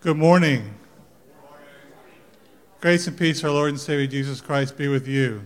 Good morning. Grace and peace, our Lord and Savior Jesus Christ, be with you.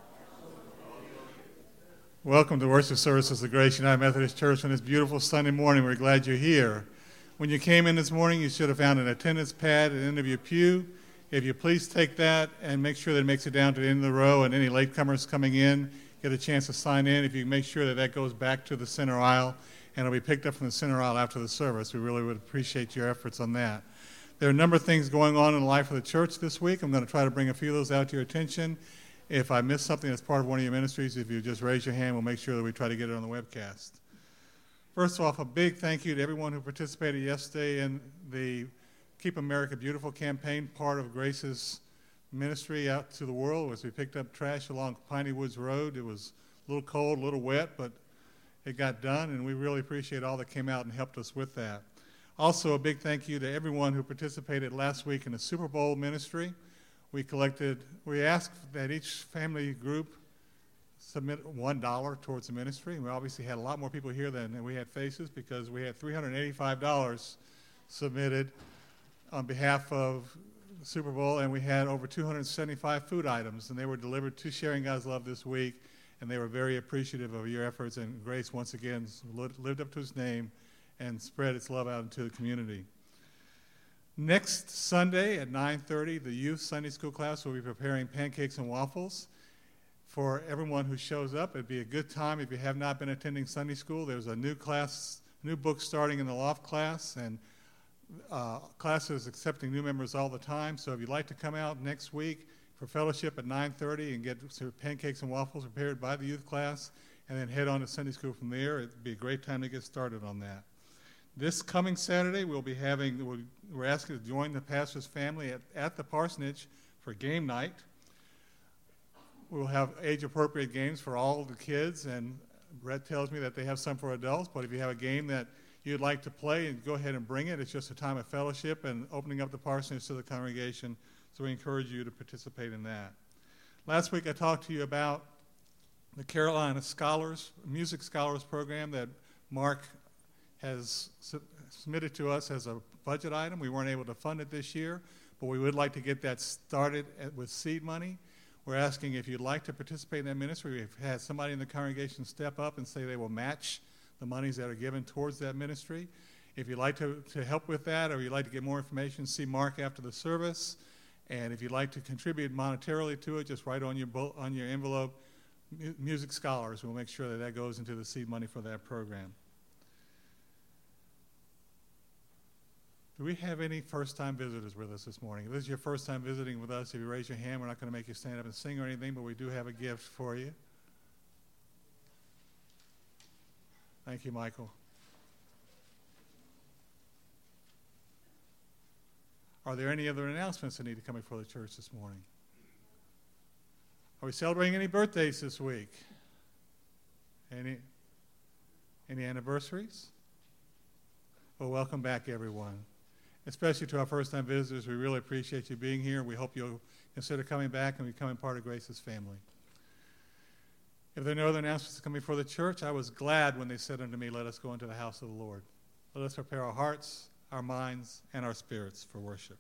Welcome to worship services of the Grace United Methodist Church on this beautiful Sunday morning. We're glad you're here. When you came in this morning, you should have found an attendance pad at the end of your pew. If you please take that and make sure that it makes it down to the end of the row, and any latecomers coming in get a chance to sign in. If you make sure that that goes back to the center aisle, and it'll be picked up from the center aisle after the service. We really would appreciate your efforts on that. There are a number of things going on in the life of the church this week. I'm going to try to bring a few of those out to your attention. If I miss something that's part of one of your ministries, if you just raise your hand, we'll make sure that we try to get it on the webcast. First off, a big thank you to everyone who participated yesterday in the Keep America Beautiful campaign, part of Grace's ministry out to the world as we picked up trash along Piney Woods Road. It was a little cold, a little wet, but it got done, and we really appreciate all that came out and helped us with that. Also, a big thank you to everyone who participated last week in the Super Bowl ministry. We asked that each family group submit $1 towards the ministry. We obviously had a lot more people here than we had faces because we had $385 submitted on behalf of the Super Bowl, and we had over 275 food items, and they were delivered to Sharing God's Love this week, and they were very appreciative of your efforts, and Grace once again lived up to his name and spread its love out into the community. Next Sunday at 9:30, the youth Sunday school class will be preparing pancakes and waffles. For everyone who shows up, it'd be a good time. If you have not been attending Sunday school, there's a new book starting in the Loft class, and class is accepting new members all the time. So if you'd like to come out next week for fellowship at 9:30 and get pancakes and waffles prepared by the youth class, and then head on to Sunday school from there, it'd be a great time to get started on that. This coming Saturday, we're asking to join the pastor's family at the parsonage for game night. We'll have age-appropriate games for all the kids, and Brett tells me that they have some for adults, but if you have a game that you'd like to play, and go ahead and bring it. It's just a time of fellowship and opening up the parsonage to the congregation, so we encourage you to participate in that. Last week I talked to you about the Carolina Music Scholars Program that Mark has submitted to us as a budget item. We weren't able to fund it this year, but we would like to get that started with seed money. We're asking if you'd like to participate in that ministry. We've had somebody in the congregation step up and say they will match the monies that are given towards that ministry. If you'd like to help with that, or you'd like to get more information, see Mark after the service. And if you'd like to contribute monetarily to it, just write on your envelope, Music Scholars. We'll make sure that that goes into the seed money for that program. Do we have any first-time visitors with us this morning? If this is your first time visiting with us, if you raise your hand, we're not going to make you stand up and sing or anything, but we do have a gift for you. Thank you, Michael. Are there any other announcements that need to come before the church this morning? Are we celebrating any birthdays this week? Any anniversaries? Well, welcome back, everyone. Especially to our first-time visitors, we really appreciate you being here. We hope you'll consider coming back and becoming part of Grace's family. If there are no other announcements coming before the church, I was glad when they said unto me, let us go into the house of the Lord. Let us prepare our hearts, our minds, and our spirits for worship.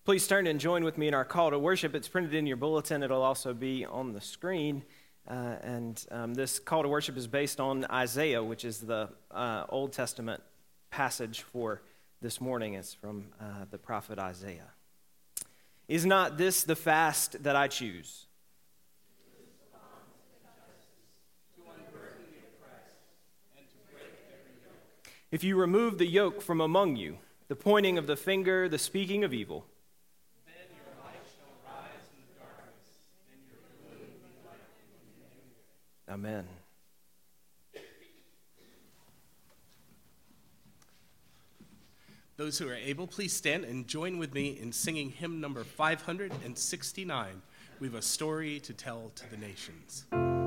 Please turn and join with me in our call to worship. It's printed in your bulletin. It'll also be on the screen. This call to worship is based on Isaiah, which is the Old Testament passage for this morning. It's from the prophet Isaiah. Is not this the fast that I choose? If you remove the yoke from among you, the pointing of the finger, the speaking of evil, then your light shall rise in the darkness, and your gloom be light. Amen. Those who are able, please stand and join with me in singing hymn number 569. We have a story to tell to the nations.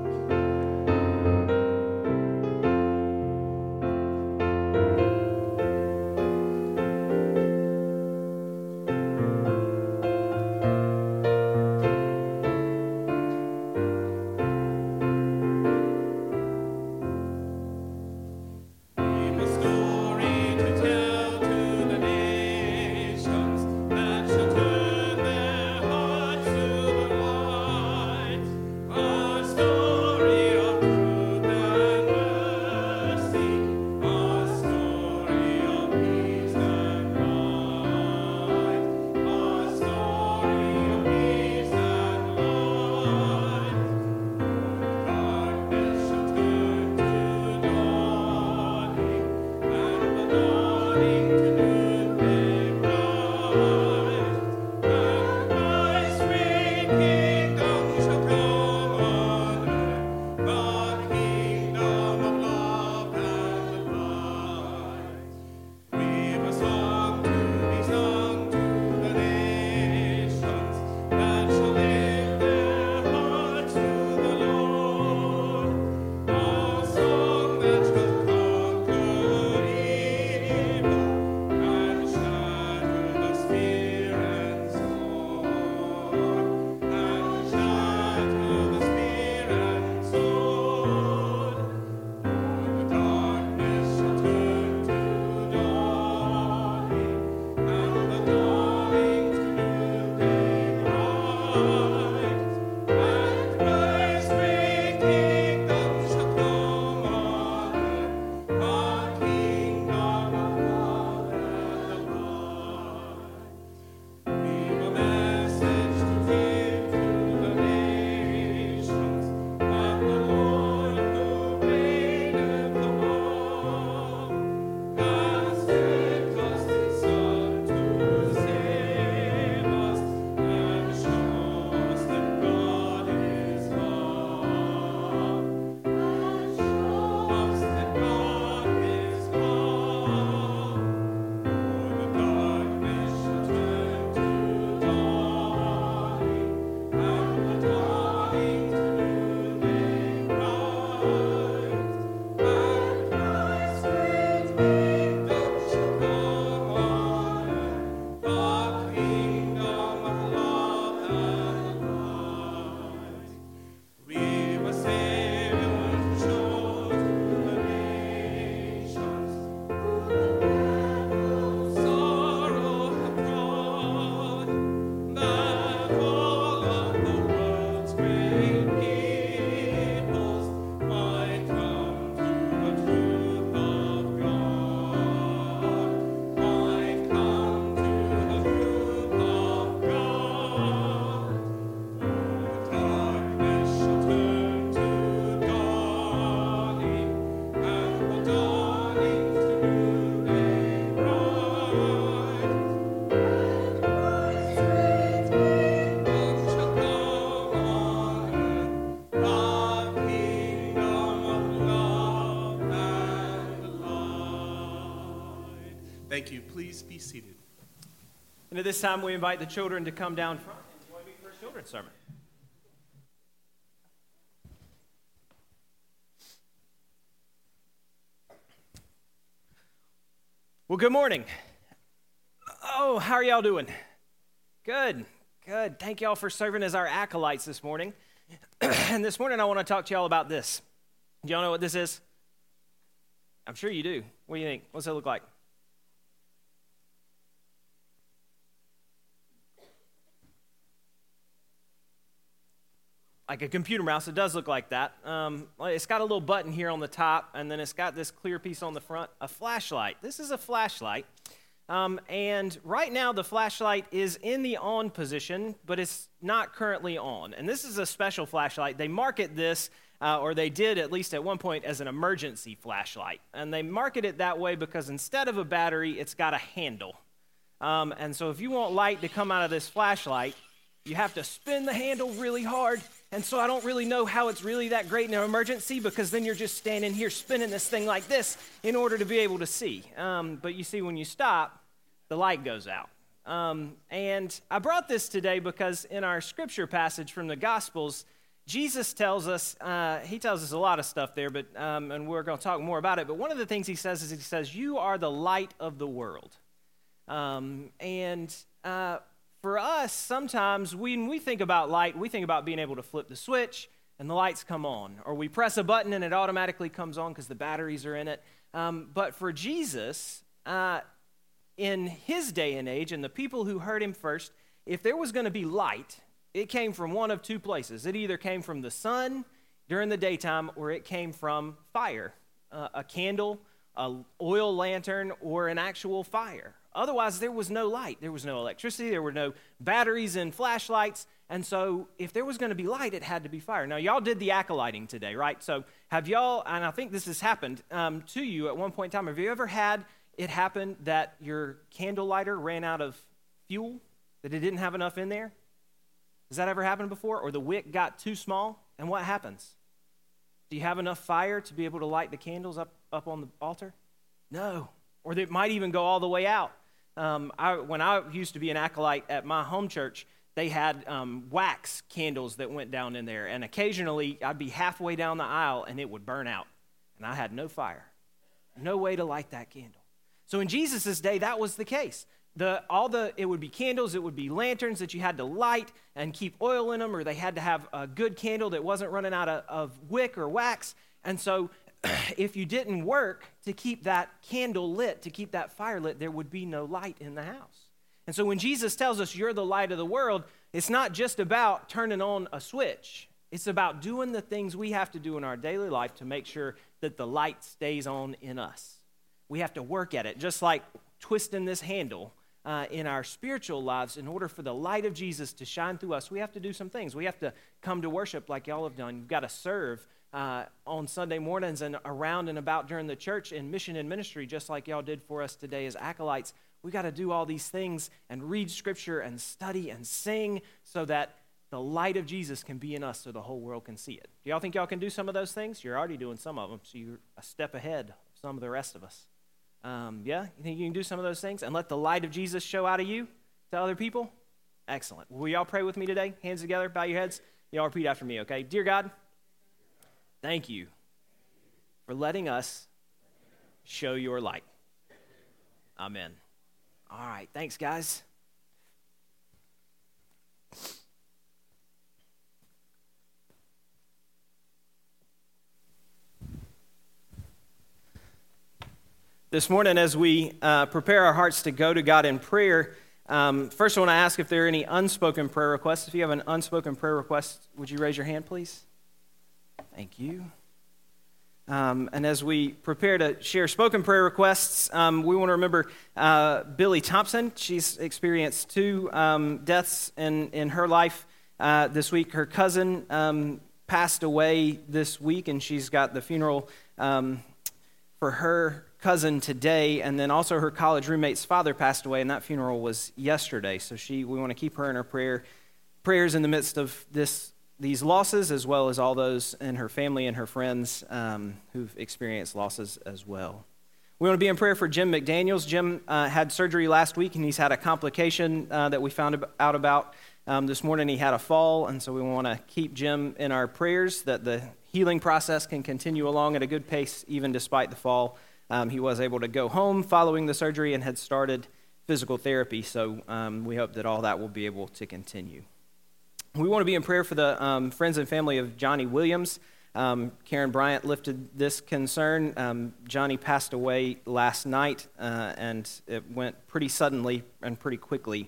Thank you. Please be seated. And at this time, we invite the children to come down front and join me for a children's sermon. Well, good morning. Oh, how are y'all doing? Good. Thank y'all for serving as our acolytes this morning. And this morning, I want to talk to y'all about this. Do y'all know what this is? I'm sure you do. What do you think? What's it look like? like a computer mouse. It does look like that. It's got a little button here on the top, and then it's got this clear piece on the front, a flashlight. This is a flashlight. And right now the flashlight is in the on position, but it's not currently on. And this is a special flashlight. They market this, or they did at least at one point, as an emergency flashlight. And they market it that way because instead of a battery, it's got a handle. And so if you want light to come out of this flashlight, you have to spin the handle really hard. And so I don't really know how it's really that great in an emergency, because then you're just standing here spinning this thing like this in order to be able to see. But you see, when you stop, the light goes out. And I brought this today because in our scripture passage from the Gospels, Jesus tells us, he tells us a lot of stuff there, but and we're going to talk more about it. But one of the things he says is, he says, you are the light of the world. For us, sometimes when we think about light, we think about being able to flip the switch and the lights come on. Or we press a button and it automatically comes on because the batteries are in it. But for Jesus, in his day and age, and the people who heard him first, if there was going to be light, it came from one of two places. It either came from the sun during the daytime, or it came from fire, a candle, an oil lantern, or an actual fire. Otherwise, there was no light. There was no electricity. There were no batteries in flashlights. And so if there was going to be light, it had to be fire. Now, y'all did the acolyting today, right? So have y'all, and I think this has happened to you at one point in time, have you ever had it happen that your candle lighter ran out of fuel, that it didn't have enough in there? Has that ever happened before? Or the wick got too small? And what happens? Do you have enough fire to be able to light the candles up on the altar? No. Or it might even go all the way out. When I used to be an acolyte at my home church, they had wax candles that went down in there. And occasionally, I'd be halfway down the aisle, and it would burn out. And I had no fire. No way to light that candle. So in Jesus' day, that was the case. It would be candles, it would be lanterns that you had to light and keep oil in them, or they had to have a good candle that wasn't running out of wick or wax. And so if you didn't work to keep that candle lit, to keep that fire lit, there would be no light in the house. And so when Jesus tells us you're the light of the world, it's not just about turning on a switch. It's about doing the things we have to do in our daily life to make sure that the light stays on in us. We have to work at it, just like twisting this handle in our spiritual lives. In order for the light of Jesus to shine through us, we have to do some things. We have to come to worship like y'all have done. You've got to serve on Sunday mornings and around and about during the church in mission and ministry, just like y'all did for us today as acolytes. We got to do all these things and read scripture and study and sing so that the light of Jesus can be in us so the whole world can see it. Do y'all think y'all can do some of those things? You're already doing some of them, so you're a step ahead of some of the rest of us. Yeah? You think you can do some of those things and let the light of Jesus show out of you to other people? Excellent. Will y'all pray with me today? Hands together, bow your heads. Y'all repeat after me, okay? Dear God, thank you for letting us show your light. Amen. All right, thanks, guys. This morning, as we prepare our hearts to go to God in prayer, first I want to ask if there are any unspoken prayer requests. If you have an unspoken prayer request, would you raise your hand, please? Thank you. And as we prepare to share spoken prayer requests, we want to remember Billy Thompson. She's experienced 2 deaths in her life this week. Her cousin passed away this week, and she's got the funeral for her cousin today, and then also her college roommate's father passed away, and that funeral was yesterday. So we want to keep her in our prayers in the midst of these losses, as well as all those in her family and her friends who've experienced losses as well. We want to be in prayer for Jim McDaniels. Jim had surgery last week, and he's had a complication that we found out about this morning. He had a fall, and so we want to keep Jim in our prayers that the healing process can continue along at a good pace, even despite the fall. He was able to go home following the surgery and had started physical therapy, so we hope that all that will be able to continue. We want to be in prayer for the friends and family of Johnny Williams. Karen Bryant lifted this concern. Johnny passed away last night, and it went pretty suddenly and pretty quickly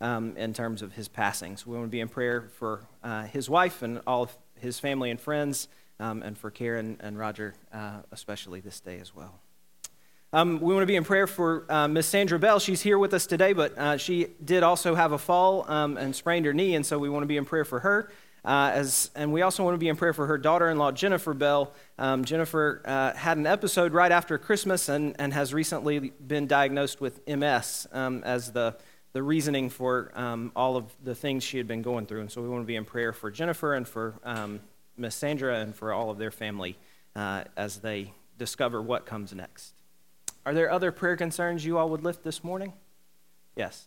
in terms of his passing. So we want to be in prayer for his wife and all of his family and friends, and for Karen and Roger, especially this day as well. We want to be in prayer for Miss Sandra Bell. She's here with us today, but she did also have a fall and sprained her knee, and so we want to be in prayer for her. And we also want to be in prayer for her daughter-in-law, Jennifer Bell. Jennifer had an episode right after Christmas and has recently been diagnosed with MS as the reasoning for all of the things she had been going through. And so we want to be in prayer for Jennifer and for Miss Sandra and for all of their family as they discover what comes next. Are there other prayer concerns you all would lift this morning? Yes.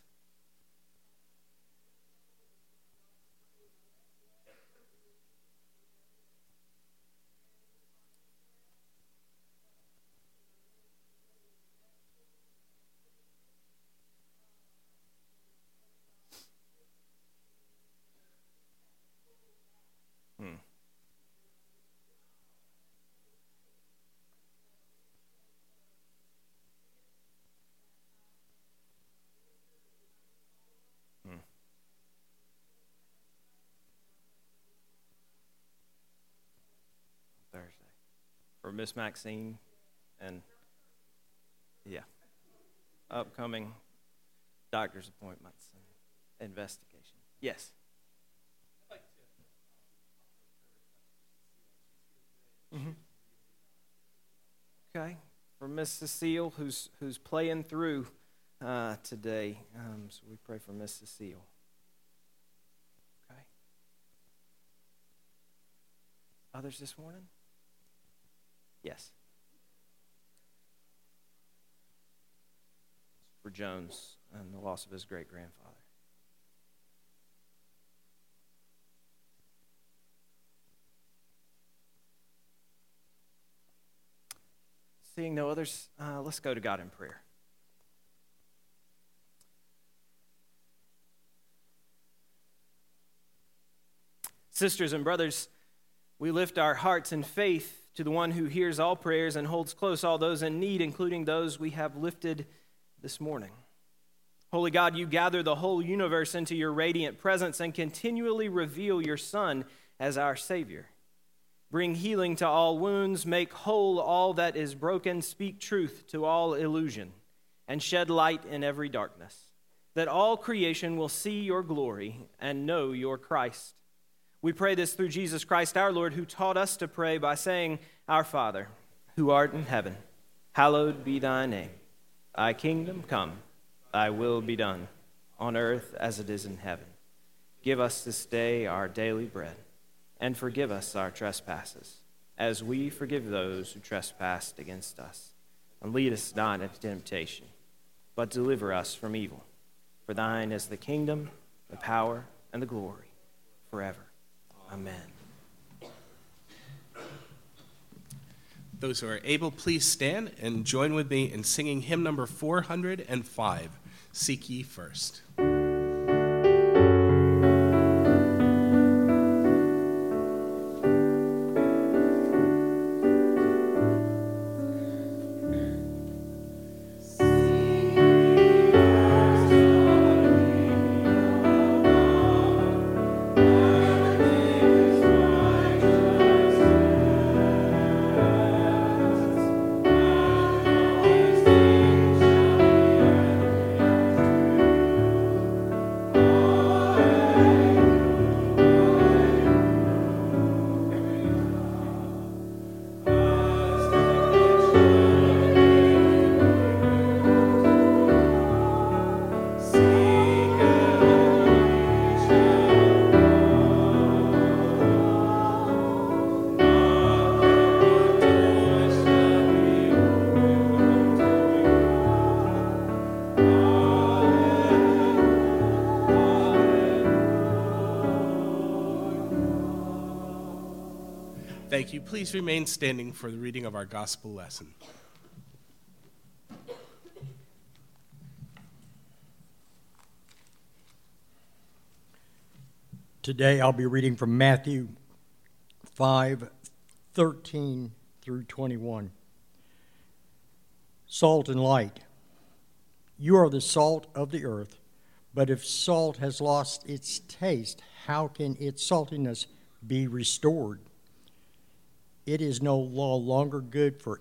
Thursday. For Miss Maxine and, upcoming doctor's appointments and investigation. Yes. Okay. For Miss Cecile, who's playing through today, so we pray for Miss Cecile. Okay. Others this morning? Yes. For Jones and the loss of his great-grandfather. Seeing no others, let's go to God in prayer. Sisters and brothers, we lift our hearts in faith to the one who hears all prayers and holds close all those in need, including those we have lifted this morning. Holy God, you gather the whole universe into your radiant presence and continually reveal your Son as our Savior. Bring healing to all wounds, make whole all that is broken, speak truth to all illusion, and shed light in every darkness, that all creation will see your glory and know your Christ. We pray this through Jesus Christ our Lord, who taught us to pray by saying, Our Father, who art in heaven, hallowed be thy name. Thy kingdom come, thy will be done, on earth as it is in heaven. Give us this day our daily bread, and forgive us our trespasses, as we forgive those who trespass against us. And lead us not into temptation, but deliver us from evil. For thine is the kingdom, the power, and the glory, forever. Amen. Those who are able, please stand and join with me in singing hymn number 405, Seek Ye First. Thank you. Please remain standing for the reading of our gospel lesson. Today I'll be reading from Matthew 5:13 through 21. Salt and light. You are the salt of the earth, But if salt has lost its taste, how can its saltiness be restored? It is no longer good for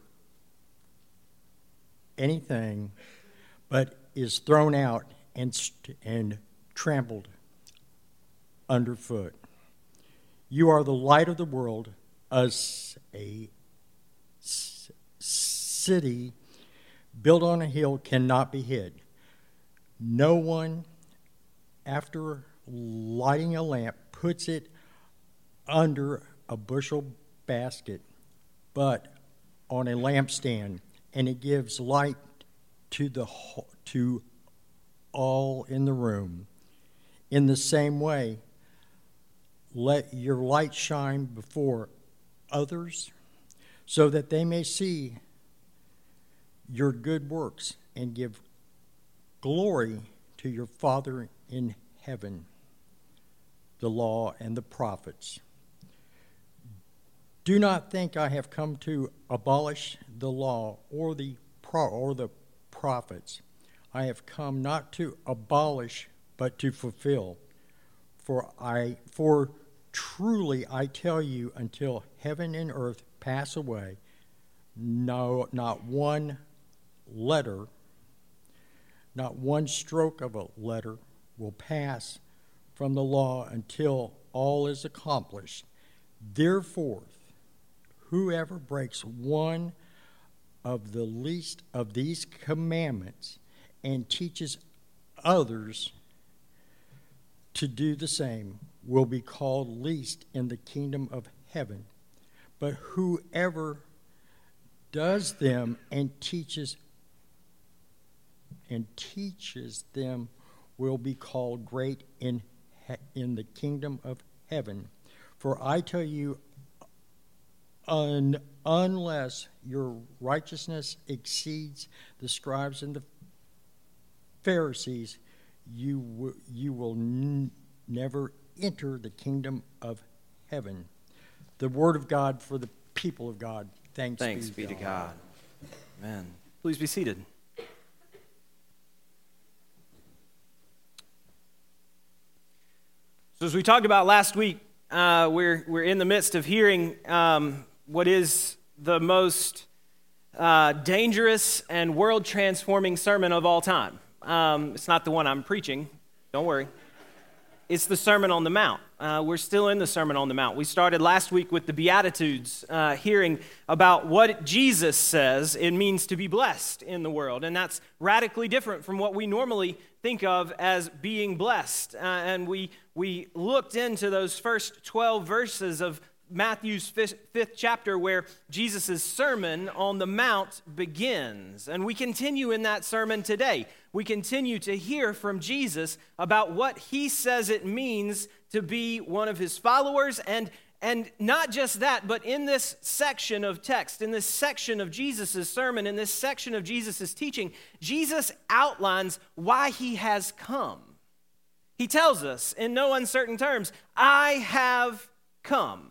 anything, but is thrown out and trampled underfoot. You are the light of the world. As a city built on a hill cannot be hid. No one, after lighting a lamp, puts it under a bushel basket, but on a lampstand, and it gives light to all in the room. In the same way, let your light shine before others, so that they may see your good works and give glory to your Father in heaven. The law and the prophets. Do not think I have come to abolish the law or the prophets. I have come not to abolish, but to fulfill. For truly I tell you, until heaven and earth pass away, no, not one letter, not one stroke of a letter will pass from the law until all is accomplished. Therefore, whoever breaks one of the least of these commandments and teaches others to do the same will be called least in the kingdom of heaven. But whoever does them and teaches them will be called great in the kingdom of heaven. For I tell you, unless your righteousness exceeds the scribes and the Pharisees, you will never enter the kingdom of heaven. The word of God for the people of God. Thanks be to God. Amen. Please be seated. So as we talked about last week, we're in the midst of hearing what is the most dangerous and world-transforming sermon of all time. It's not the one I'm preaching. Don't worry. It's the Sermon on the Mount. We're still in the Sermon on the Mount. We started last week with the Beatitudes, hearing about what Jesus says it means to be blessed in the world. And that's radically different from what we normally think of as being blessed. And we looked into those first 12 verses of Matthew's fifth chapter, where Jesus' Sermon on the Mount begins. And we continue in that sermon today. We continue to hear from Jesus about what he says it means to be one of his followers. And not just that, but in this section of text, in this section of Jesus' sermon, in this section of Jesus' teaching, Jesus outlines why he has come. He tells us in no uncertain terms, I have come.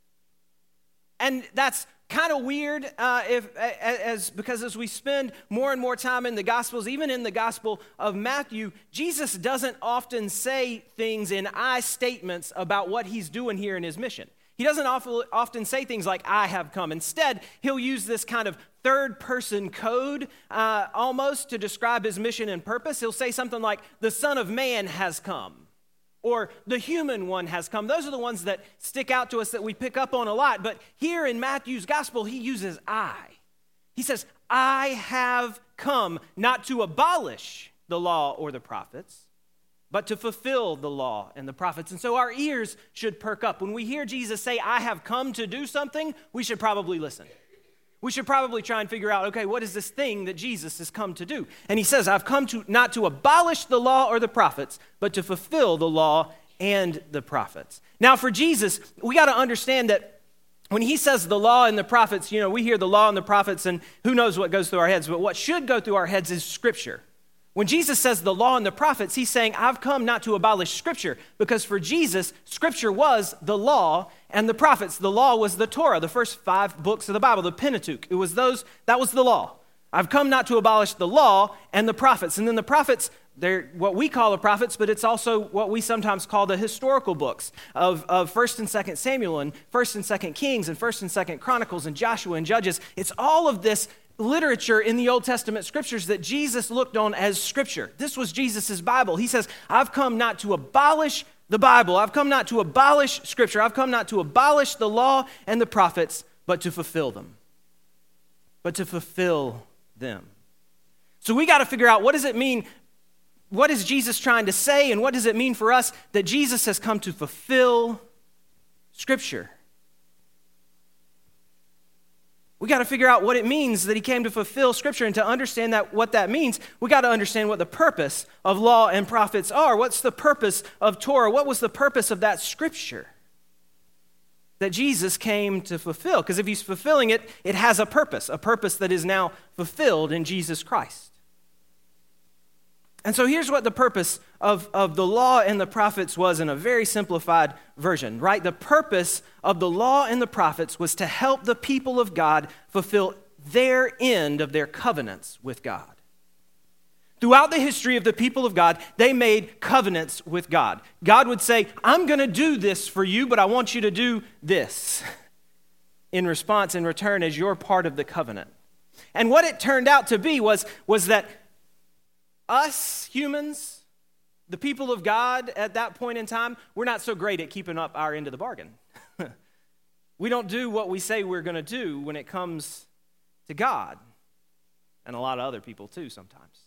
And that's kind of weird because as we spend more and more time in the Gospels, even in the Gospel of Matthew, Jesus doesn't often say things in I statements about what he's doing here in his mission. He doesn't often say things like, I have come. Instead, he'll use this kind of third-person code almost to describe his mission and purpose. He'll say something like, the Son of Man has come. Or the human one has come. Those are the ones that stick out to us that we pick up on a lot. But here in Matthew's gospel, he uses I. He says, I have come not to abolish the law or the prophets, but to fulfill the law and the prophets. And so our ears should perk up. When we hear Jesus say, I have come to do something, we should probably listen. We should probably try and figure out, okay, what is this thing that Jesus has come to do? And he says, I've come to not to abolish the law or the prophets, but to fulfill the law and the prophets. Now, for Jesus, we got to understand that when he says the law and the prophets, you know, we hear the law and the prophets, and who knows what goes through our heads, but what should go through our heads is Scripture. When Jesus says the law and the prophets, he's saying, I've come not to abolish Scripture, because for Jesus, Scripture was the law and the prophets. The law was the Torah, the first 5 books of the Bible, the Pentateuch. That was the law. I've come not to abolish the law and the prophets. And then the prophets, they're what we call the prophets, but it's also what we sometimes call the historical books of 1st and 2nd Samuel and 1st and 2nd Kings and 1st and 2nd Chronicles and Joshua and Judges. It's all of this literature in the Old Testament scriptures that Jesus looked on as scripture. This was Jesus' Bible. He says, I've come not to abolish the Bible. I've come not to abolish scripture. I've come not to abolish the law and the prophets, but to fulfill them. But to fulfill them. So we got to figure out, what does it mean? What is Jesus trying to say, and what does it mean for us that Jesus has come to fulfill Scripture? We got to figure out what it means that he came to fulfill Scripture, and to understand that what that means, we got to understand what the purpose of law and prophets are. What's the purpose of Torah? What was the purpose of that Scripture that Jesus came to fulfill? Because if he's fulfilling it, it has a purpose that is now fulfilled in Jesus Christ. And so here's what the purpose of the law and the prophets was in a very simplified version, right? The purpose of the law and the prophets was to help the people of God fulfill their end of their covenants with God. Throughout the history of the people of God, they made covenants with God. God would say, I'm going to do this for you, but I want you to do this in response, in return, as you're part of the covenant. And what it turned out to be was that us humans, the people of God at that point in time, we're not so great at keeping up our end of the bargain. We don't do what we say we're going to do when it comes to God, and a lot of other people too sometimes.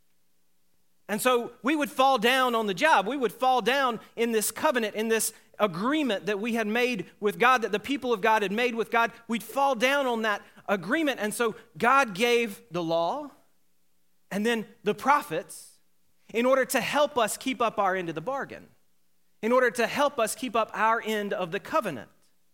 And so we would fall down on the job. We would fall down in this covenant, in this agreement that we had made with God, that the people of God had made with God. We'd fall down on that agreement. And so God gave the law and then the prophets in order to help us keep up our end of the bargain, in order to help us keep up our end of the covenant.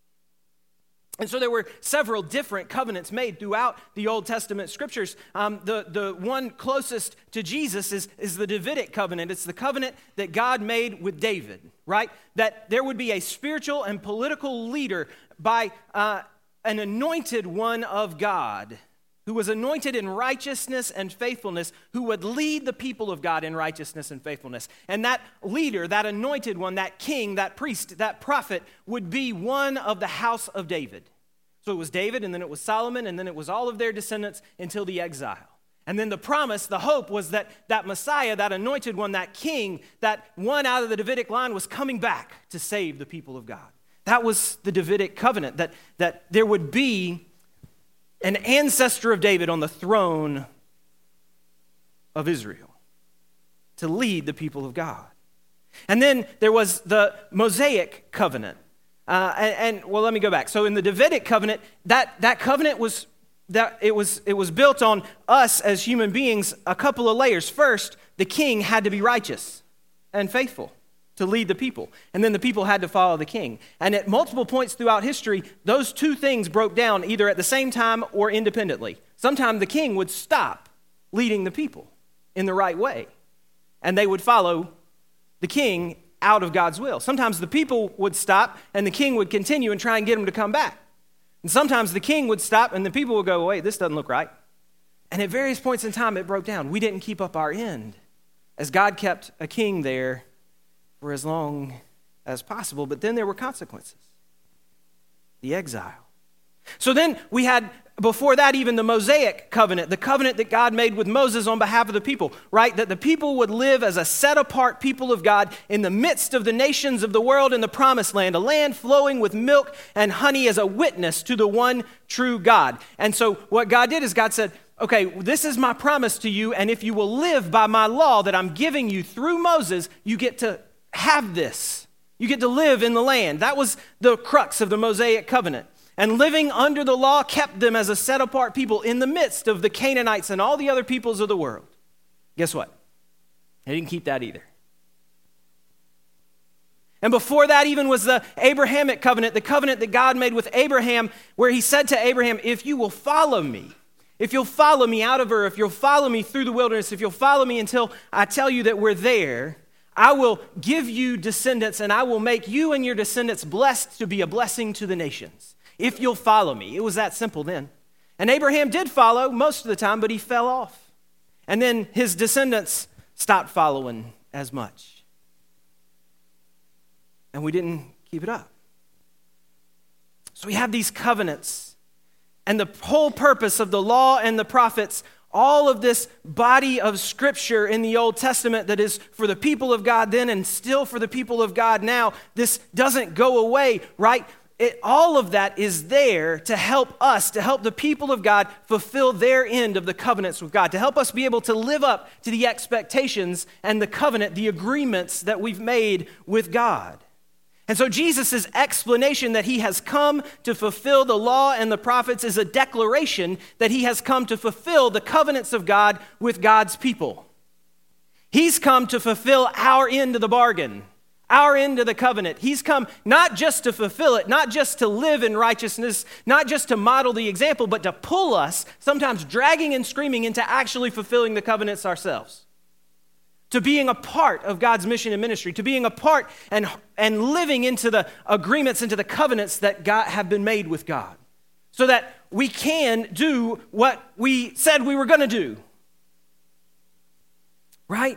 And so there were several different covenants made throughout the Old Testament scriptures. The one closest to Jesus is the Davidic covenant. It's the covenant that God made with David, right? That there would be a spiritual and political leader by an anointed one of God, who was anointed in righteousness and faithfulness, who would lead the people of God in righteousness and faithfulness. And that leader, that anointed one, that king, that priest, that prophet, would be one of the house of David. So it was David, and then it was Solomon, and then it was all of their descendants until the exile. And then the promise, the hope, was that Messiah, that anointed one, that king, that one out of the Davidic line was coming back to save the people of God. That was the Davidic covenant, that there would be an ancestor of David on the throne of Israel to lead the people of God. And then there was the Mosaic covenant. Well, let me go back. So in the Davidic covenant, that covenant was it was built on us as human beings, a couple of layers. First, the king had to be righteous and faithful to lead the people. And then the people had to follow the king. And at multiple points throughout history, those two things broke down either at the same time or independently. Sometimes the king would stop leading the people in the right way, and they would follow the king out of God's will. Sometimes the people would stop, and the king would continue and try and get them to come back. And sometimes the king would stop, and the people would go, wait, this doesn't look right. And at various points in time, it broke down. We didn't keep up our end, as God kept a king there for as long as possible. But then there were consequences. The exile. So then we had, before that, even the Mosaic covenant, the covenant that God made with Moses on behalf of the people, right? That the people would live as a set-apart people of God in the midst of the nations of the world in the promised land, a land flowing with milk and honey as a witness to the one true God. And so what God did is God said, okay, this is my promise to you, and if you will live by my law that I'm giving you through Moses, you get to have this. You get to live in the land. That was the crux of the Mosaic covenant. And living under the law kept them as a set-apart people in the midst of the Canaanites and all the other peoples of the world. Guess what? They didn't keep that either. And before that even was the Abrahamic covenant, the covenant that God made with Abraham, where he said to Abraham, if you will follow me, if you'll follow me out of Ur, if you'll follow me through the wilderness, if you'll follow me until I tell you that we're there, I will give you descendants, and I will make you and your descendants blessed to be a blessing to the nations. If you'll follow me. It was that simple then. And Abraham did follow most of the time, but he fell off. And then his descendants stopped following as much. And we didn't keep it up. So we have these covenants. And the whole purpose of the law and the prophets, all of this body of Scripture in the Old Testament that is for the people of God then and still for the people of God now, this doesn't go away, right? All of that is there to help us, to help the people of God fulfill their end of the covenants with God, to help us be able to live up to the expectations and the covenant, the agreements that we've made with God. And so Jesus' explanation that he has come to fulfill the law and the prophets is a declaration that he has come to fulfill the covenants of God with God's people. He's come to fulfill our end of the bargain, our end of the covenant. He's come not just to fulfill it, not just to live in righteousness, not just to model the example, but to pull us, sometimes dragging and screaming, into actually fulfilling the covenants ourselves. To being a part of God's mission and ministry, to being a part and living into the agreements, into the covenants that God have been made with God, so that we can do what we said we were going to do. Right?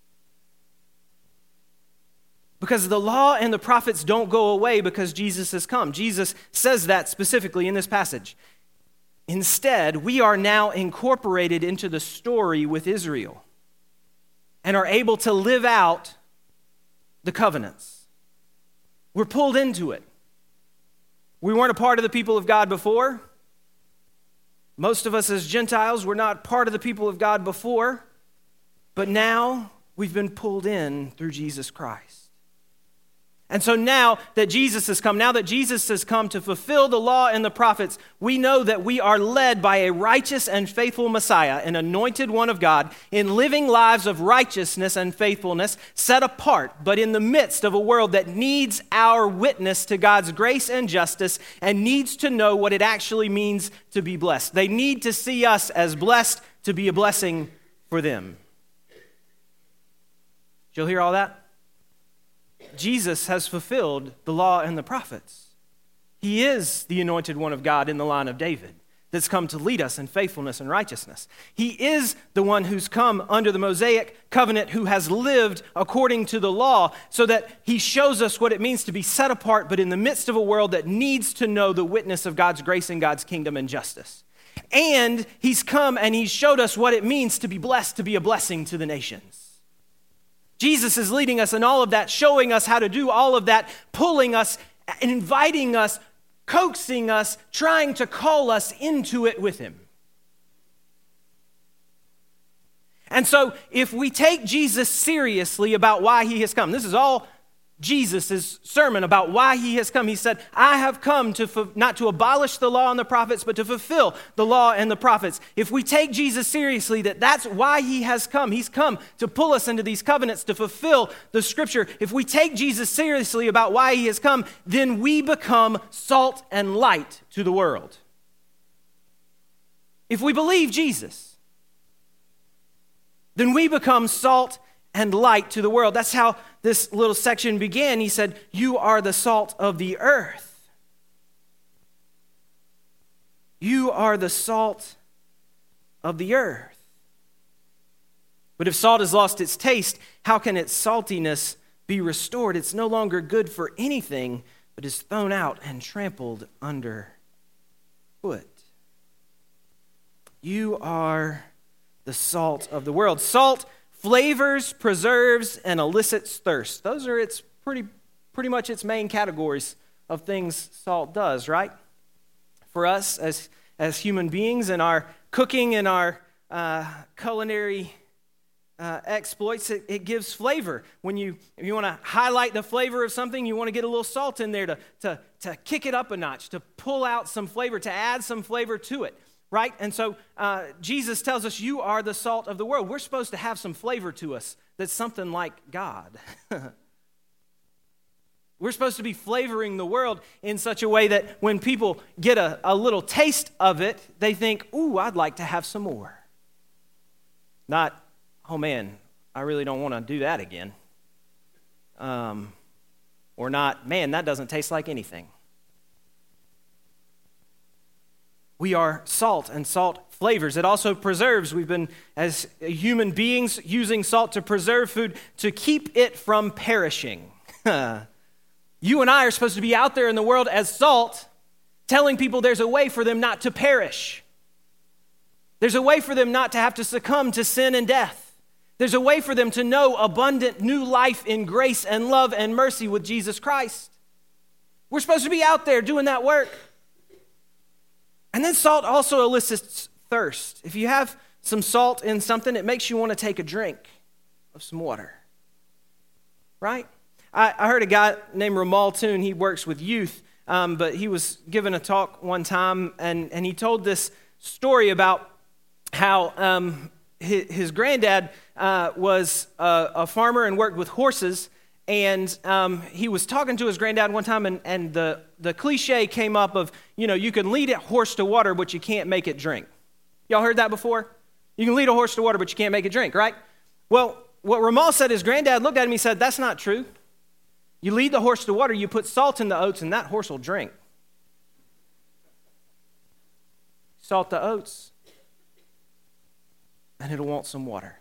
Because the law and the prophets don't go away because Jesus has come. Jesus says that specifically in this passage. Instead, we are now incorporated into the story with Israel and are able to live out the covenants. We're pulled into it. We weren't a part of the people of God before. Most of us as Gentiles were not part of the people of God before, but now we've been pulled in through Jesus Christ. And so now that Jesus has come to fulfill the law and the prophets, we know that we are led by a righteous and faithful Messiah, an anointed one of God, in living lives of righteousness and faithfulness, set apart, but in the midst of a world that needs our witness to God's grace and justice and needs to know what it actually means to be blessed. They need to see us as blessed to be a blessing for them. Did you hear all that? Jesus has fulfilled the law and the prophets. He is the anointed one of God in the line of David that's come to lead us in faithfulness and righteousness. He is the one who's come under the Mosaic covenant, who has lived according to the law, so that he shows us what it means to be set apart, but in the midst of a world that needs to know the witness of God's grace and God's kingdom and justice. And he's come and he's showed us what it means to be blessed, to be a blessing to the nations. Jesus is leading us in all of that, showing us how to do all of that, pulling us, inviting us, coaxing us, trying to call us into it with him. And so if we take Jesus seriously about why he has come, this is all Jesus' sermon about why he has come. He said, I have come not to abolish the law and the prophets, but to fulfill the law and the prophets. If we take Jesus seriously, that's why he has come. He's come to pull us into these covenants, to fulfill the scripture. If we take Jesus seriously about why he has come, then we become salt and light to the world. If we believe Jesus, then we become salt and light to the world. That's how this little section began. He said, you are the salt of the earth. You are the salt of the earth. But if salt has lost its taste, how can its saltiness be restored? It's no longer good for anything, but is thrown out and trampled underfoot. You are the salt of the world. Salt flavors, preserves, and elicits thirst. Those are pretty much its main categories of things salt does, right? For us as human beings in our cooking and our culinary exploits, it gives flavor. If you want to highlight the flavor of something, you want to get a little salt in there to kick it up a notch, to pull out some flavor, to add some flavor to it. Right? And so Jesus tells us you are the salt of the world. We're supposed to have some flavor to us that's something like God. We're supposed to be flavoring the world in such a way that when people get a little taste of it, they think, ooh, I'd like to have some more. Not, oh man, I really don't want to do that again. Or not, man, that doesn't taste like anything. We are salt, and salt flavors. It also preserves. We've been, as human beings, using salt to preserve food to keep it from perishing. You and I are supposed to be out there in the world as salt, telling people there's a way for them not to perish. There's a way for them not to have to succumb to sin and death. There's a way for them to know abundant new life in grace and love and mercy with Jesus Christ. We're supposed to be out there doing that work. And then salt also elicits thirst. If you have some salt in something, it makes you want to take a drink of some water. Right? I heard a guy named Ramal Toon. He works with youth, but he was giving a talk one time, and he told this story about how his granddad was a farmer and worked with horses, and he was talking to his granddad one time, and the cliche came up of, you can lead a horse to water, but you can't make it drink. Y'all heard that before? You can lead a horse to water, but you can't make it drink, right? Well, what Ramal said, his granddad looked at him, he said, that's not true. You lead the horse to water, you put salt in the oats, and that horse will drink. Salt the oats, and it'll want some water.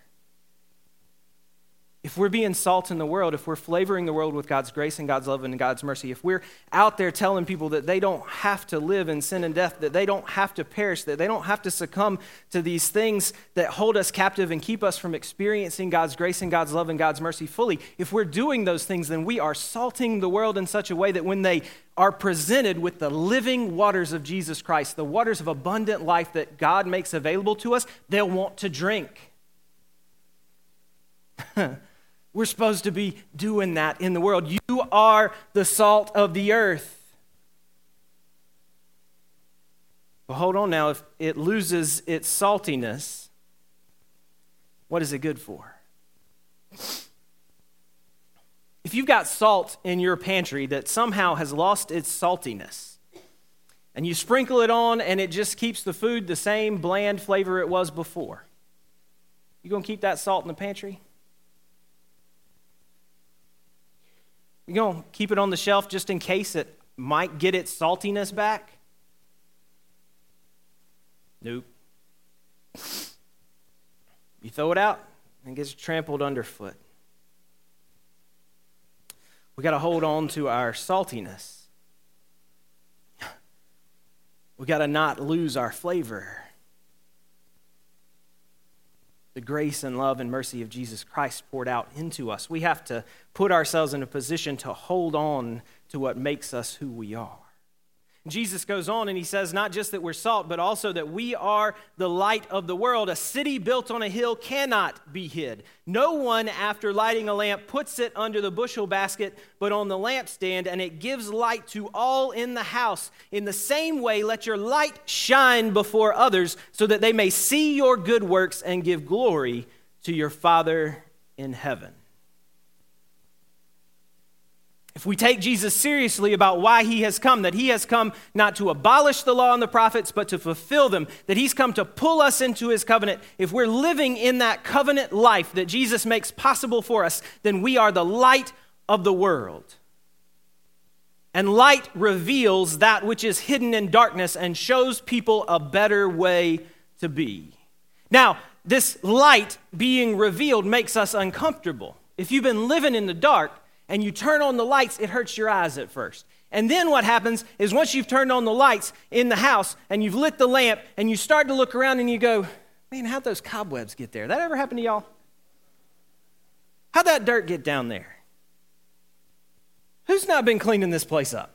If we're being salt in the world, if we're flavoring the world with God's grace and God's love and God's mercy, if we're out there telling people that they don't have to live in sin and death, that they don't have to perish, that they don't have to succumb to these things that hold us captive and keep us from experiencing God's grace and God's love and God's mercy fully, if we're doing those things, then we are salting the world in such a way that when they are presented with the living waters of Jesus Christ, the waters of abundant life that God makes available to us, they'll want to drink. We're supposed to be doing that in the world. You are the salt of the earth. But hold on now, if it loses its saltiness, what is it good for? If you've got salt in your pantry that somehow has lost its saltiness, and you sprinkle it on and it just keeps the food the same bland flavor it was before, you gonna keep that salt in the pantry? You gonna keep it on the shelf just in case it might get its saltiness back? Nope. You throw it out and it gets trampled underfoot. We got to hold on to our saltiness. We got to not lose our flavor. The grace and love and mercy of Jesus Christ poured out into us. We have to put ourselves in a position to hold on to what makes us who we are. Jesus goes on and he says not just that we're salt, but also that we are the light of the world. A city built on a hill cannot be hid. No one, after lighting a lamp, puts it under the bushel basket, but on the lampstand, and it gives light to all in the house. In the same way, let your light shine before others, so that they may see your good works and give glory to your Father in heaven. If we take Jesus seriously about why he has come, that he has come not to abolish the law and the prophets, but to fulfill them, that he's come to pull us into his covenant, if we're living in that covenant life that Jesus makes possible for us, then we are the light of the world. And light reveals that which is hidden in darkness and shows people a better way to be. Now, this light being revealed makes us uncomfortable. If you've been living in the dark, and you turn on the lights, it hurts your eyes at first. And then what happens is once you've turned on the lights in the house and you've lit the lamp and you start to look around and you go, man, how'd those cobwebs get there? That ever happen to y'all? How'd that dirt get down there? Who's not been cleaning this place up?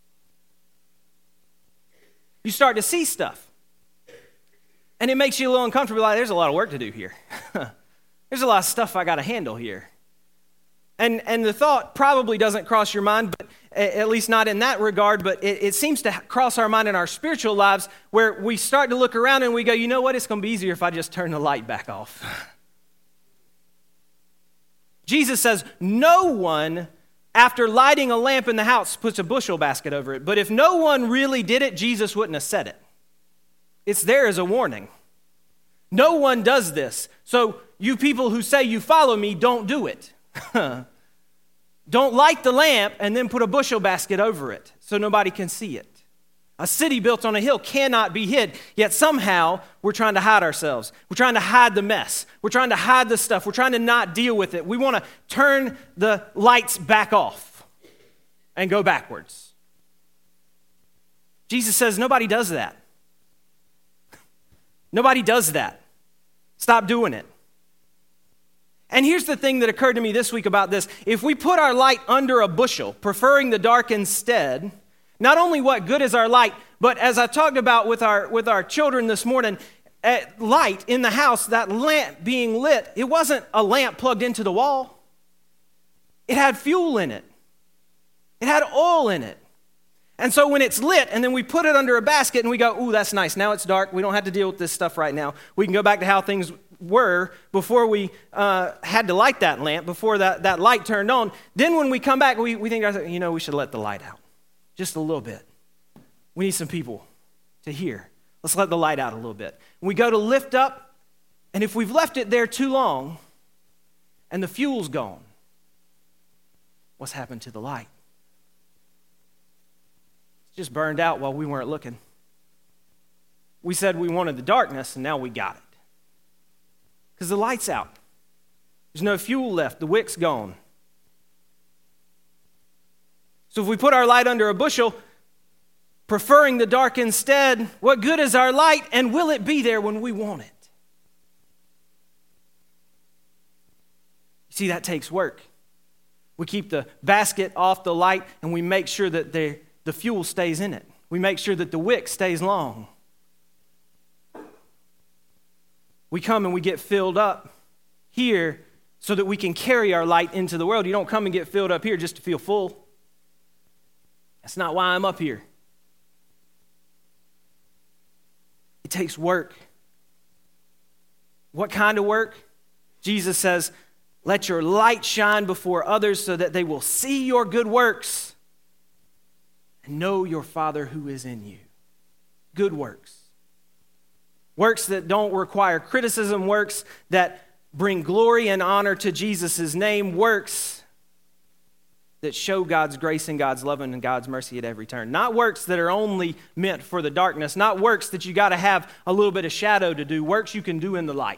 You start to see stuff. And it makes you a little uncomfortable, like there's a lot of work to do here. There's a lot of stuff I got to handle here. And the thought probably doesn't cross your mind, but at least not in that regard, but it seems to cross our mind in our spiritual lives where we start to look around and we go, you know what, it's going to be easier if I just turn the light back off. Jesus says, no one, after lighting a lamp in the house, puts a bushel basket over it. But if no one really did it, Jesus wouldn't have said it. It's there as a warning. No one does this. So you people who say you follow me, don't do it. Don't light the lamp and then put a bushel basket over it so nobody can see it. A city built on a hill cannot be hid, yet somehow we're trying to hide ourselves. We're trying to hide the mess. We're trying to hide the stuff. We're trying to not deal with it. We want to turn the lights back off and go backwards. Jesus says nobody does that. Nobody does that. Stop doing it. And here's the thing that occurred to me this week about this. If we put our light under a bushel, preferring the dark instead, not only what good is our light, but as I talked about with our children this morning, light in the house, that lamp being lit, it wasn't a lamp plugged into the wall. It had fuel in it. It had oil in it. And so when it's lit and then we put it under a basket and we go, ooh, that's nice. Now it's dark. We don't have to deal with this stuff right now. We can go back to how things were before we had to light that lamp, before that light turned on. Then when we come back, we think, we should let the light out just a little bit. We need some people to hear. Let's let the light out a little bit. We go to lift up, and if we've left it there too long and the fuel's gone, what's happened to the light? It's just burned out while we weren't looking. We said we wanted the darkness, and now we got it. Because the light's out. There's no fuel left. The wick's gone. So if we put our light under a bushel, preferring the dark instead, what good is our light, and will it be there when we want it? You see, that takes work. We keep the basket off the light, and we make sure that the fuel stays in it. We make sure that the wick stays long. We come and we get filled up here so that we can carry our light into the world. You don't come and get filled up here just to feel full. That's not why I'm up here. It takes work. What kind of work? Jesus says, let your light shine before others so that they will see your good works and know your Father who is in you. Good works. Works that don't require criticism, works that bring glory and honor to Jesus' name, works that show God's grace and God's love and God's mercy at every turn. Not works that are only meant for the darkness, not works that you got to have a little bit of shadow to do, works you can do in the light.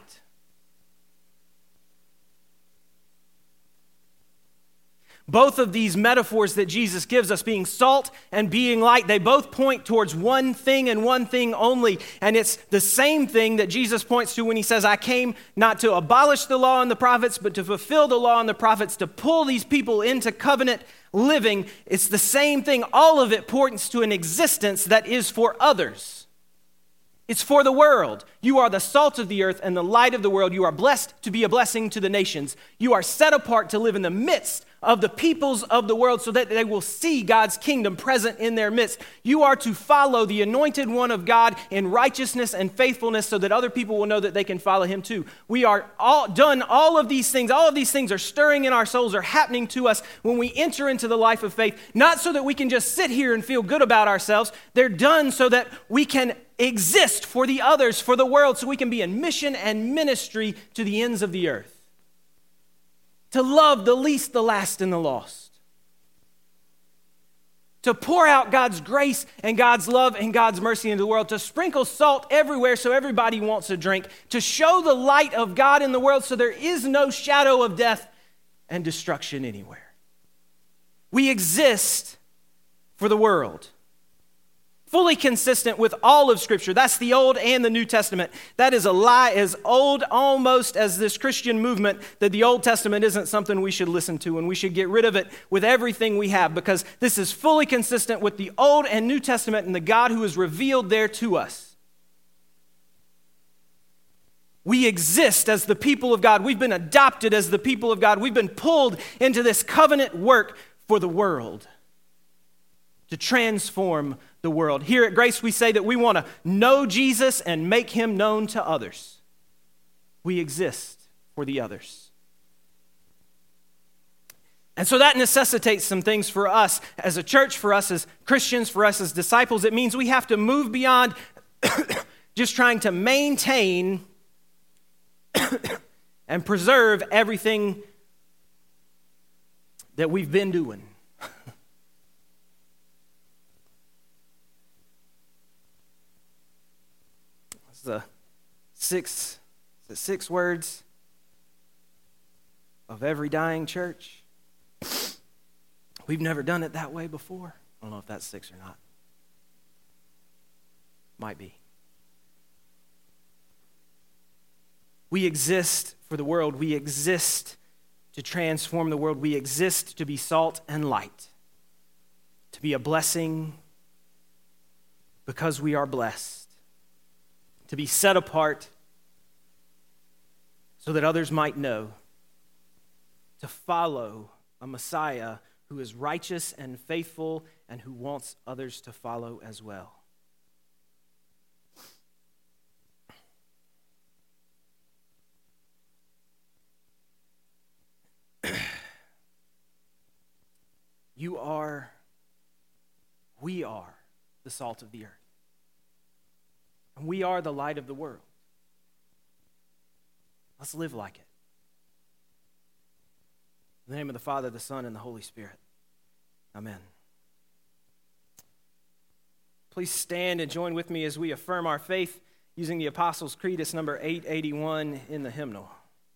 Both of these metaphors that Jesus gives us, being salt and being light, they both point towards one thing and one thing only. And it's the same thing that Jesus points to when he says, I came not to abolish the law and the prophets, but to fulfill the law and the prophets, to pull these people into covenant living. It's the same thing. All of it points to an existence that is for others. It's for the world. You are the salt of the earth and the light of the world. You are blessed to be a blessing to the nations. You are set apart to live in the midst of the peoples of the world so that they will see God's kingdom present in their midst. You are to follow the anointed one of God in righteousness and faithfulness so that other people will know that they can follow him too. We are done all of these things. All of these things are stirring in our souls, are happening to us when we enter into the life of faith, not so that we can just sit here and feel good about ourselves. They're done so that we can exist for the others, for the world, so we can be in mission and ministry to the ends of the earth. To love the least, the last, and the lost. To pour out God's grace and God's love and God's mercy into the world. To sprinkle salt everywhere so everybody wants a drink. To show the light of God in the world so there is no shadow of death and destruction anywhere. We exist for the world. Fully consistent with all of Scripture. That's the Old and the New Testament. That is a lie as old almost as this Christian movement that the Old Testament isn't something we should listen to and we should get rid of it with everything we have because this is fully consistent with the Old and New Testament and the God who is revealed there to us. We exist as the people of God. We've been adopted as the people of God. We've been pulled into this covenant work for the world to transform the world. Here at Grace, we say that we want to know Jesus and make him known to others. We exist for the others. And so that necessitates some things for us as a church, for us as Christians, for us as disciples. It means we have to move beyond just trying to maintain and preserve everything that we've been doing. Six words of every dying church. We've never done it that way before. I don't know if that's 6 or not. Might be. We exist for the world. We exist to transform the world. We exist to be salt and light, to be a blessing because we are blessed, to be set apart so that others might know, to follow a Messiah who is righteous and faithful and who wants others to follow as well. We are the salt of the earth. And we are the light of the world. Let's live like it. In the name of the Father, the Son, and the Holy Spirit. Amen. Please stand and join with me as we affirm our faith using the Apostles' Creed. It's number 881 in the hymnal.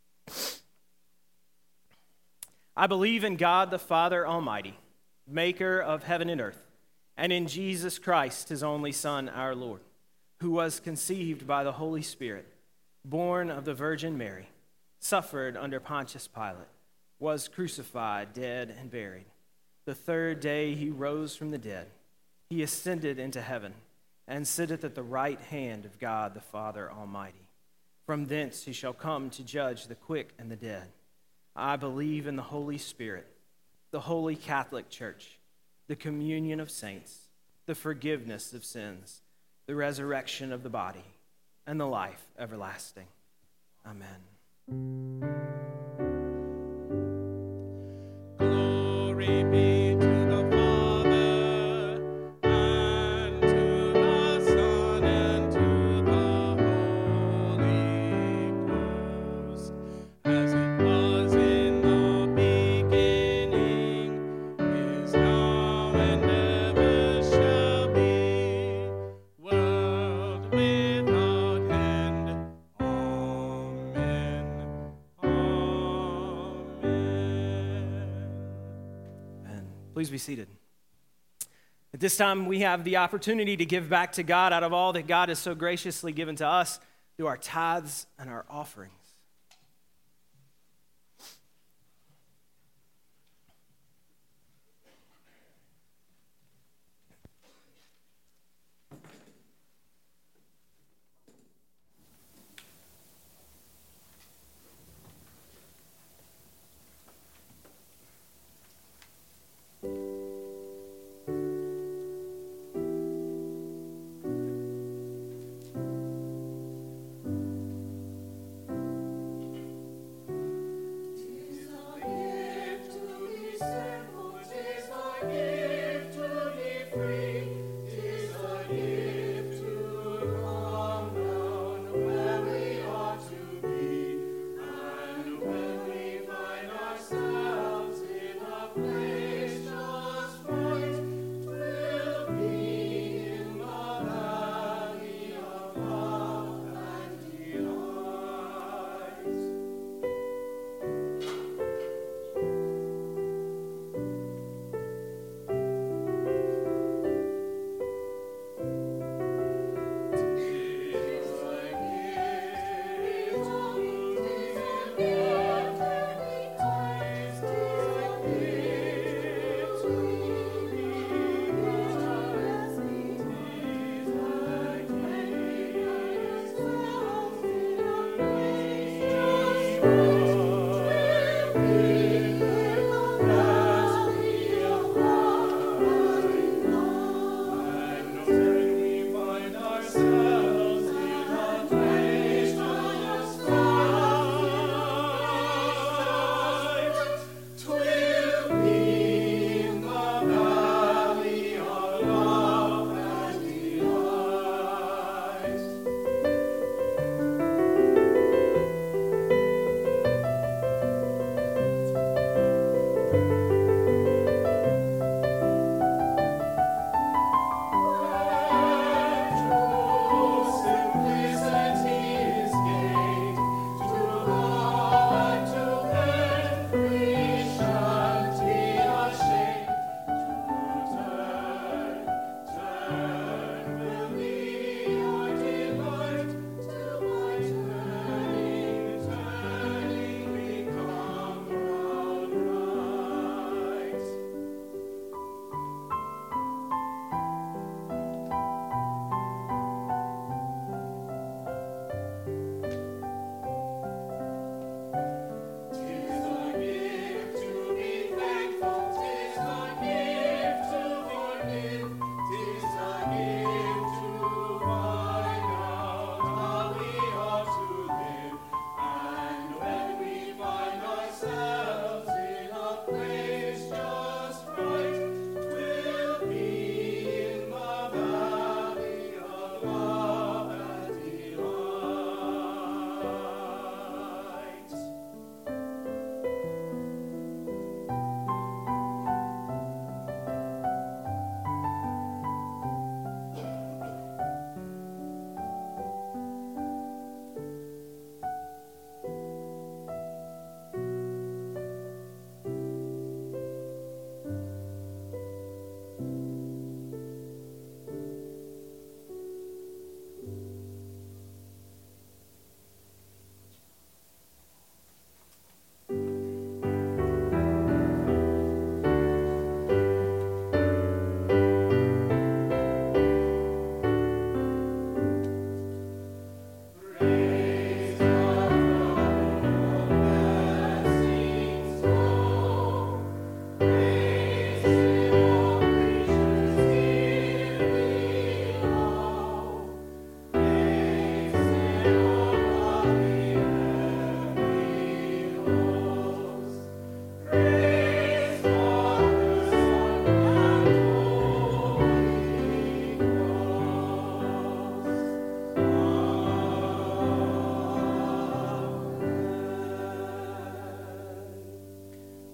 I believe in God the Father Almighty, maker of heaven and earth, and in Jesus Christ, his only Son, our Lord, who was conceived by the Holy Spirit, born of the Virgin Mary, suffered under Pontius Pilate, was crucified, dead, and buried. The third day he rose from the dead. He ascended into heaven and sitteth at the right hand of God the Father Almighty. From thence he shall come to judge the quick and the dead. I believe in the Holy Spirit, the holy Catholic Church, the communion of saints, the forgiveness of sins, the resurrection of the body, and the life everlasting. Amen. Glory be to the Father, and to the Son, and to the Holy Ghost, as it was in the beginning, is now, and ever shall be, world without end. Amen. Please be seated. At this time, we have the opportunity to give back to God out of all that God has so graciously given to us through our tithes and our offerings.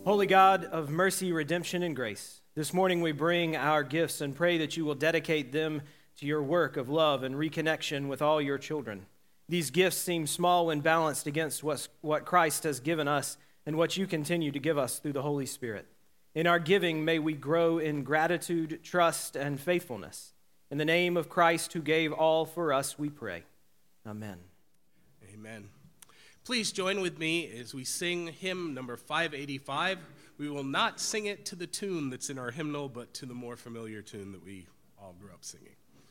Holy God of mercy, redemption, and grace, this morning we bring our gifts and pray that you will dedicate them to your work of love and reconnection with all your children. These gifts seem small when balanced against what Christ has given us and what you continue to give us through the Holy Spirit. In our giving, may we grow in gratitude, trust, and faithfulness. In the name of Christ who gave all for us, we pray. Amen. Amen. Please join with me as we sing hymn number 585. We will not sing it to the tune that's in our hymnal, but to the more familiar tune that we all grew up singing.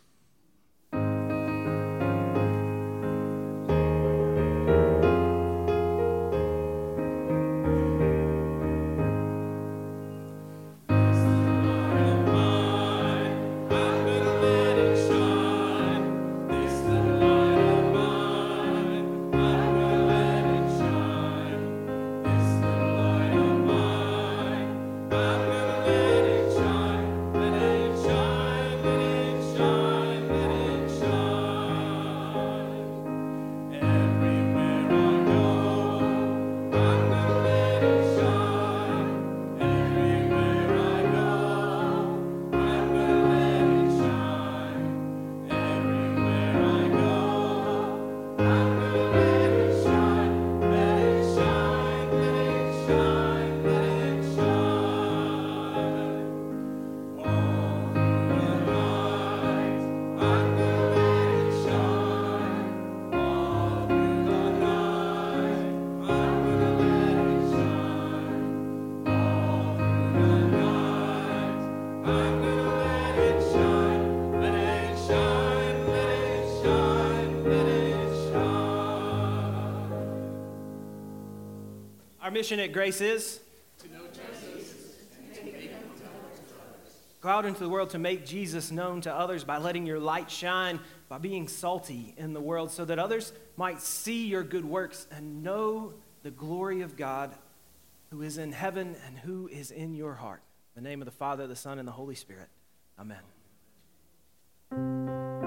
Our mission at Grace is To know Jesus and to make him known to others. go out into the world to make Jesus known to others by letting your light shine, by being salty in the world so that others might see your good works and know the glory of God who is in heaven and who is in your heart. In the name of the Father, the Son, and the Holy Spirit. Amen.